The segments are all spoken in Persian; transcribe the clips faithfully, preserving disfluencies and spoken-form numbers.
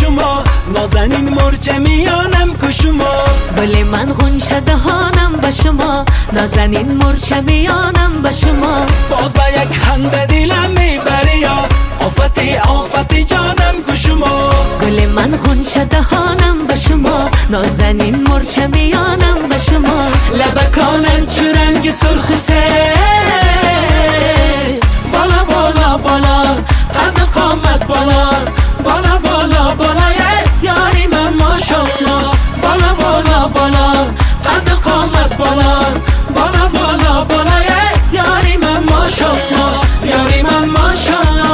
شما نازنین مرچه میانم کو شما گل من غنچه دهانم به شما نازنین مرچه میانم به شما باز با یک خنده دلم میبری یا آفتی آفتی جانم کو شما گل من غنچه دهانم به شما نازنین مرچه میانم به شما لبکانن چو رنگ سرخ سه بالا بالا بالا قد قامت بالا بالا بالا بالا یاری من ماشاءالله بالا بالا بالا قد قامت بالا بالا بالا بالا یاری من ماشاءالله یاری من ماشاءالله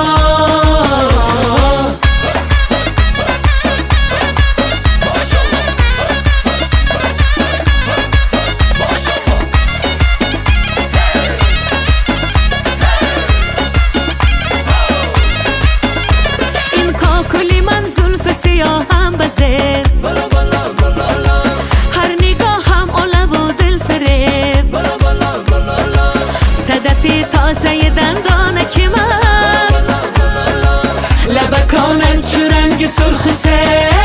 هم بزه بالا بالا بالا هر نگاه هم اولو و دل فریب بالا بالا بالا صدفی تازه دندانه که من لبکانن چو رنگ سرخ سه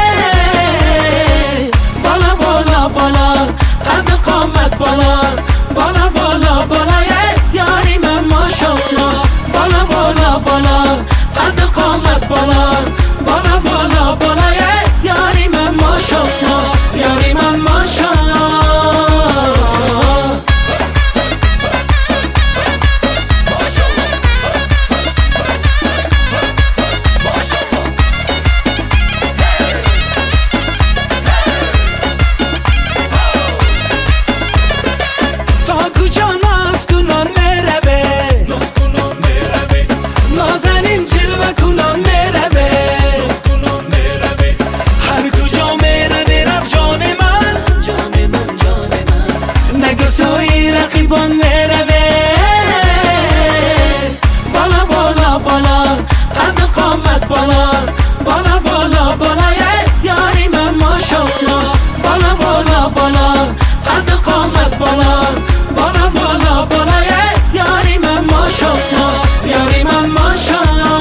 بالا بالا بالا قد قامت بالا بالا بالا بالا یاری من ماشاءالله بالا بالا بالا قد قامت بالا بالا بالا بالا یاری من ماشاءالله یاری من ماشاءالله تا کجا ناز کنان میروه ناز کنان میروه نازنین جلوه کنان میروه ناز کنان میروه هر کجا میروه رفت جان من جان من جان من نگسوی رقیبان میروه بالا بالا بالا قد قامت بالا بالا بالا بالا یاری من ماشاءالله بالا بالا بالا قد قامت بالا بالا بالا بالا یاری من ماشاءالله یاری من ماشاءالله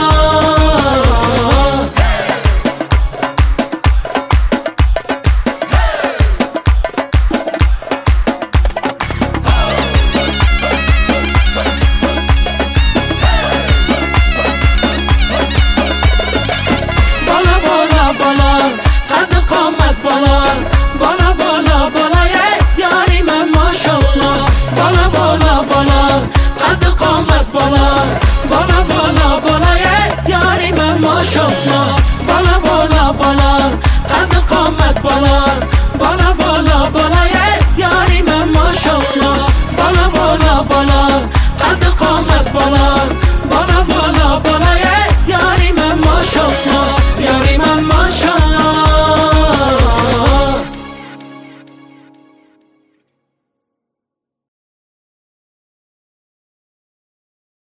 بالا بالا بالا قد قامت بالا بالا بالا بالا یاری من ماشاءالله بالا بالا بالا قد قامت بالا بالا بالا بالا یاری من ماشاءالله